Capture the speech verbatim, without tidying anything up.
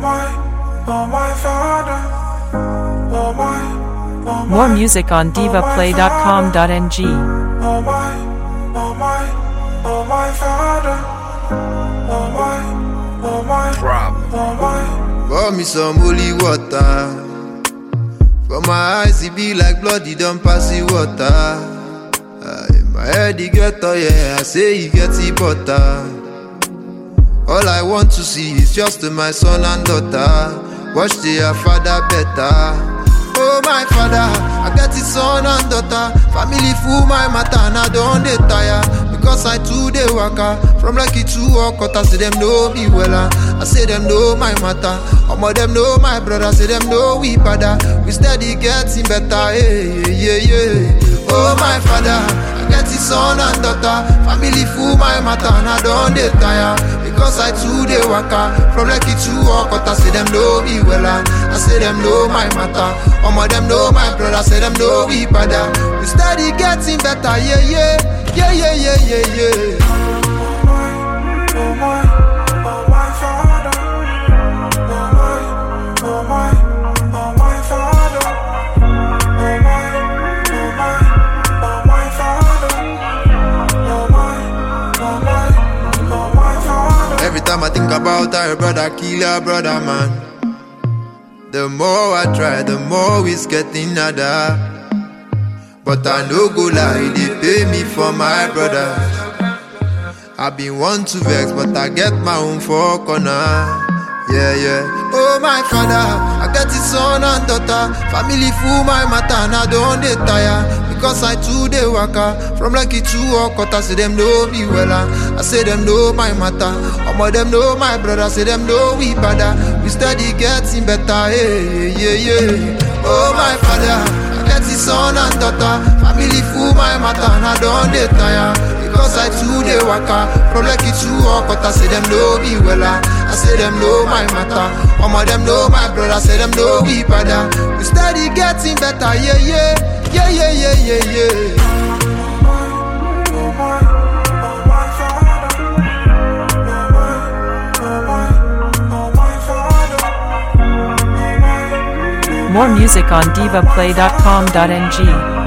More music on diva play dot com dot n g. Oh my, oh my, oh my father. Oh my, oh my, Problem. oh my. Pour me some holy water. For my eyes it be like blood, it don't pass the water. Uh, in my head it get oh yeah, I say it get the butter. All I want to see is just my son and daughter. Watch their father better. Oh my father, I got his son and daughter. Family full my matter and I don't dey tire. Because I too dey waka from Lucky to Okota. Say them know me wella. I say them know my matter. All of them know my brother. Say them know we father. We steady getting better. Hey, yeah, yeah, yeah. Oh my father, I got his son and daughter. Family full my matter and I don't dey tire. Because I too dey waka from Lucky to Okota. Say them know me wella. I say them know my matter. All of them know my brother. Say them know we father. We steady getting better. Yeah, yeah. Yeah, yeah, yeah, yeah, yeah. Oh my, oh my, oh my father. Oh my, oh my, oh my father. Oh my, oh my, oh my father. Oh my, oh my, oh my father. Every time I think about her brother, kill her brother, man. The more I try, the more it's getting harder. But I no go lie, they pay me for my brothers. I been want to vex, but I get my own for corner. Yeah, yeah. Oh my father, I got his son and daughter. Family full my matter and I don't dey tire. Because I too dey waka from Lucky to Okota. Say them know me wella. I say them know my matter. All of them know my brother. Say them know we father. We steady getting better. Hey, yeah, yeah. Oh my father, I got his son and daughter. Family full my matter and I don't dey tire. Because I too dey waka from Lucky to Okota. Say them know me wella. I say them know my matter. All of them know my brother. Say them know we father. We steady getting better. Yeah, yeah. Yeah, yeah, yeah, yeah, yeah. Oh my, oh my, oh my father. Oh my, oh my, oh my father. Oh my, oh my. More music on diva play dot com dot n g.